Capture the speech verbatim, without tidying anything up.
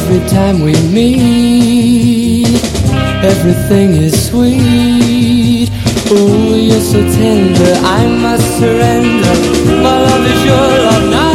Every time we meet, everything is sweet. Oh, you're so tender, I must surrender. My love is your love now.